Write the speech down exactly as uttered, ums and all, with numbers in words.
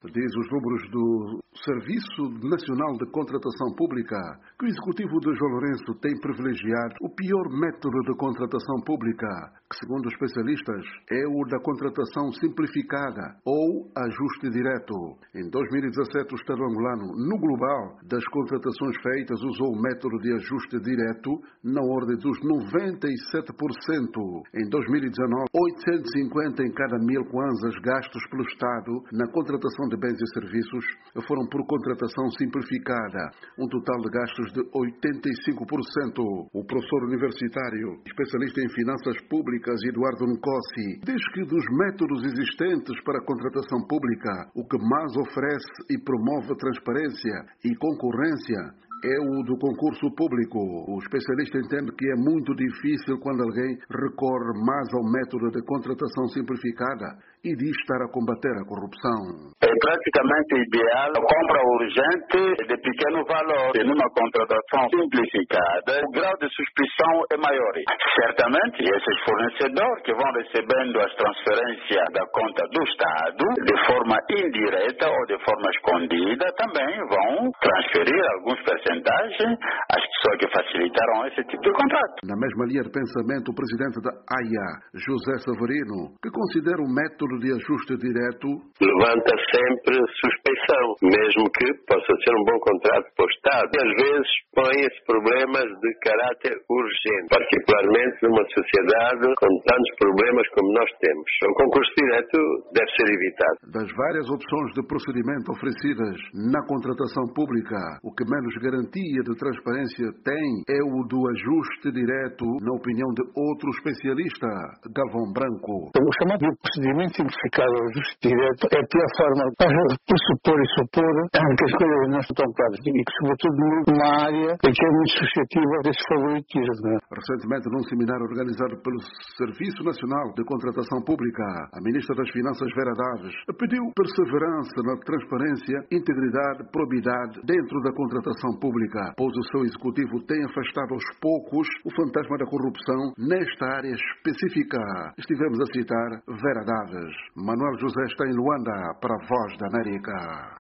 Diz os números do Serviço Nacional de Contratação Pública que o executivo de João Lourenço tem privilegiado o pior método de contratação pública, que, segundo os especialistas, é o da contratação simplificada ou ajuste direto. Em dois mil e dezassete, o Estado angolano, no global das contratações feitas, usou o método de ajuste direto na ordem dos noventa e sete por cento. Em dois mil e dezanove, oitocentos e cinquenta em cada mil kwanzas gastos pelo Estado na contratação de bens e serviços foram por contratação simplificada, um total de gastos de oitenta e cinco por cento. O professor universitário, especialista em finanças públicas, Eduardo Nkosi, diz que dos métodos existentes para a contratação pública, o que mais oferece e promove transparência e concorrência é o do concurso público. O especialista entende que é muito difícil quando alguém recorre mais ao método de contratação simplificada e diz estar a combater a corrupção. É praticamente ideal a compra urgente de pequeno valor e numa contratação simplificada. O grau de suspeição é maior. Certamente, esses fornecedores que vão recebendo as transferências da conta do Estado de forma indireta ou de forma escondida também vão transferir alguns percentuais às pessoas que facilitaram esse tipo de contrato. Na mesma linha de pensamento, o presidente da A I A, José Severino, que considera o método de ajuste direto, levanta sempre suspeição, mesmo que possa ser um bom contrato para o Estado. E às vezes põe-se problemas de caráter urgente, particularmente numa sociedade com tantos problemas como nós temos. O concurso direto deve ser evitado. Das várias opções de procedimento oferecidas na contratação pública, o que menos garantia de transparência tem é o do ajuste direto, na opinião de outro especialista, Galvão Branco. O chamado procedimento simplificado ao ajuste direto é a pior forma de supor e supor que as coisas não estão claras e que, sobretudo, numa área que é muito suscetível desse favoritismo. Recentemente, num seminário organizado pelo Serviço Nacional de Contratação Pública, a ministra das Finanças, Vera Daves, pediu perseverança na transparência, integridade, probidade dentro da contratação pública, pois o seu executivo tem afastado aos poucos o fantasma da corrupção nesta área específica. Estivemos a citar Vera Daves. Manuel José está em Luanda para a Voz da América.